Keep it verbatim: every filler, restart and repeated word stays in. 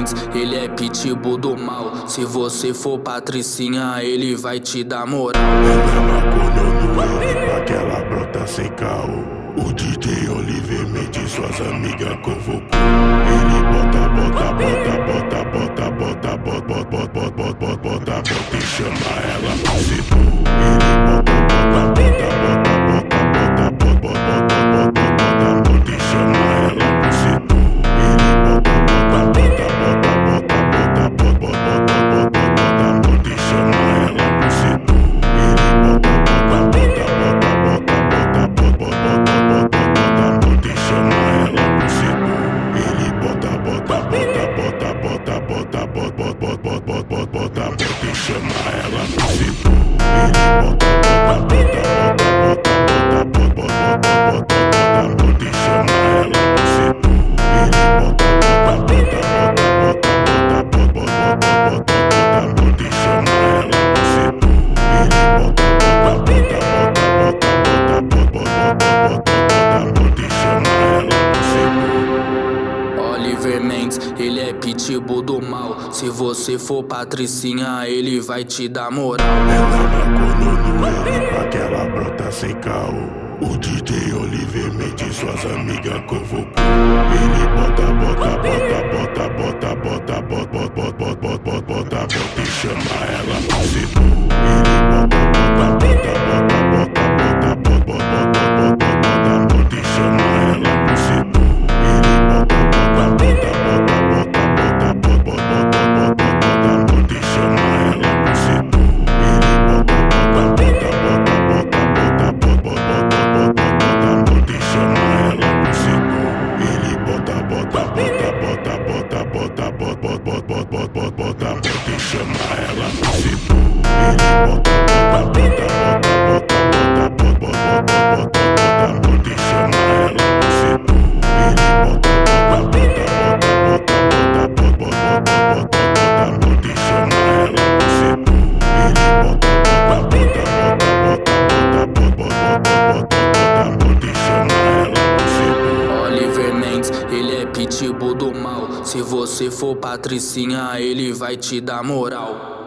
Mendes, ele é pitbull do mal. Se você for Patricinha, ele vai te dar moral. Ela maconha no ele, aquela brota sem caô. O D J Oliver Mendes, suas amigas convocou. Ele bota, bota, bota, bota, bota, bota, bota, bota, bota, bota, bota, bota e chama ela pro setor. Ele bota, bota, bota, bota, bota, bota, bota, bota, bota, bota e chama ela pro setor. Ele bota, bota, bota, bota, bota, bota, bota, bota, bota, bota e chama ela pro setor. Ele bota, bota, bota, bota, bota, bota, bota, bota, bota e chama ela pro setor. Ele bota, bota, bota, bota, bota, bota, bota, bota, bota, bota, bota e chama ela pro setor. Ele bota, bota, bota, bota, bota, bota, bota, bota, bota e chama ela pro setor. Ele bota, bota, bota, bota, bota, bota, bota, bota, bota e chama ela pro setor. Ele bota, bota, bota, bota, bota, bota, bota, bota e chama ela pro setor. Oliver Mendes, ele é pitbull do mal. Se você for Patricinha, ele vai te dar moral. Ela maconha no ele, aquela brota sem caô. O D J Oliver Mendes, suas amigas convocou. Ele bota, bota, bota, bota, bota, bota, bota, bota, bota, bota, bota, bota e chama ela pro setor. Ele bota, bota, bota, bota, bota, bota, bota, bota, bota, bota e chama ela pro setor. Ele bota, bota, bota, bota, bota, bota, bota, bota, bota, bota e chama ela pro setor. Ele bota, bota, bota, bota, bota, bota, bota, bota e chama ela pro setor. Ele bota, bota, bota, bota, bota, bota, bota, bota, bota, bota, bota, bota e chama ela pro setor. Ele bota, bota, bota, bota, bota, bota, bota, bota, bota, bota e chama ela pro setor. Ele bota, bota, bota, bota, bota, bota, bota, bota, bota e chama ela pro setor. Ele bota, bota, bota, bota, bota, bota, bota, bota e chama ela pro setor. Oliver Mendes, ele é pitbull do mal. Se você for Patricinha, ele vai te dar moral.